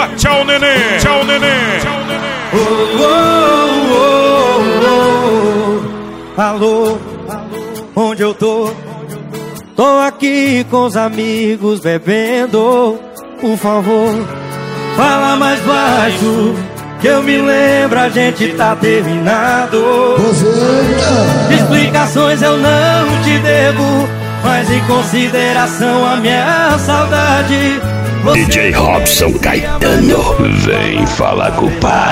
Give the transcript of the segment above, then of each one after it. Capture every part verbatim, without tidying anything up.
comitiva, tchau nenê, tchau nenê, tchau nenê. Oh, oh, oh, oh. Alô, onde eu tô? Tô aqui com os amigos bebendo. Por favor, fala mais baixo, que eu me lembro, a gente tá terminado. Explicações eu não te devo, mas em consideração a minha saudade. D J Robson Caetano, vem falar com o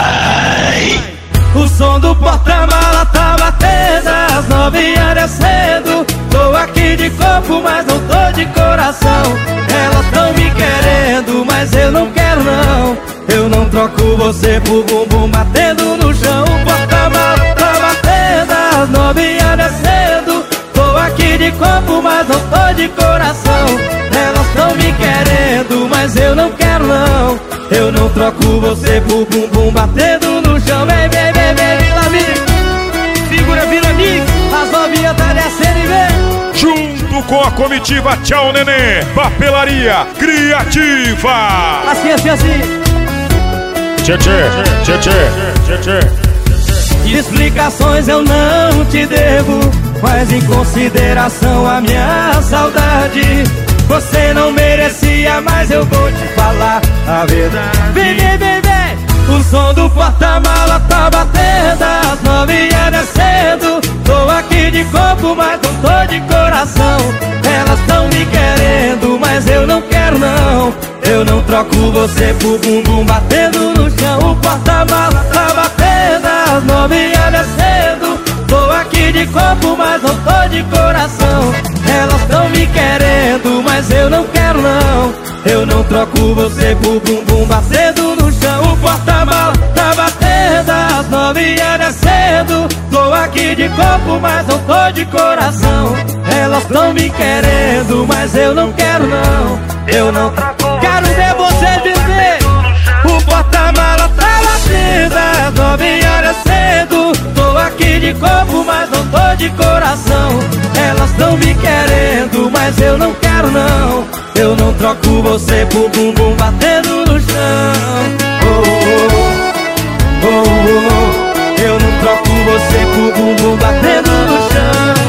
pai. O som do porta-mala tá batendo, às nove horas cedo. Tô aqui de corpo, mas não tô de coração. Elas tão me querendo, mas eu não quero não. Eu não troco você por bumbum batendo no chão. O porta-mala tá batendo, às nove horas cedo. Tô aqui de corpo, mas não tô de coração. Elas tão me querendo, mas eu não quero não. Eu não troco você por bumbum batendo no chão. Vem, vem, vem, vem, Vila Mix. Segura Vila Mix, as novinhas tá descendo e vem. Junto com a comitiva, tchau nenê, Papelaria Criativa. Assim, assim, assim. Tchê, tchê, tchê, tchê, tchê, tchê. Explicações eu não te devo, mas em consideração a minha saudade. Você não merecia, mas eu vou te falar a verdade. Vem, vem, vem, vem. O som do porta-mala tá batendo, às nove horas cedo. Tô aqui de corpo, mas não tô de coração. Elas tão me querendo, mas eu não quero não. Eu não troco você por bumbum batendo no chão. O porta-mala tá batendo, às nove horas cedo. Tô aqui de corpo, mas não tô de coração. Elas tão me querendo, mas eu não quero não. Eu não troco você por bumbum batendo no chão. O porta-mala tá batendo, às nove horas cedo. Tô aqui de corpo, mas não tô de coração. Elas tão me querendo, mas eu não quero não. Eu não troco. Quero ver você dizer. O porta-mala tá batendo, às nove horas cedo. Tô aqui de corpo, mas não tô de coração. Elas tão me querendo, mas eu não quero não. Eu não troco você por bumbum batendo no chão. Oh, oh, oh, oh, oh. Eu não troco você por bumbum batendo no chão.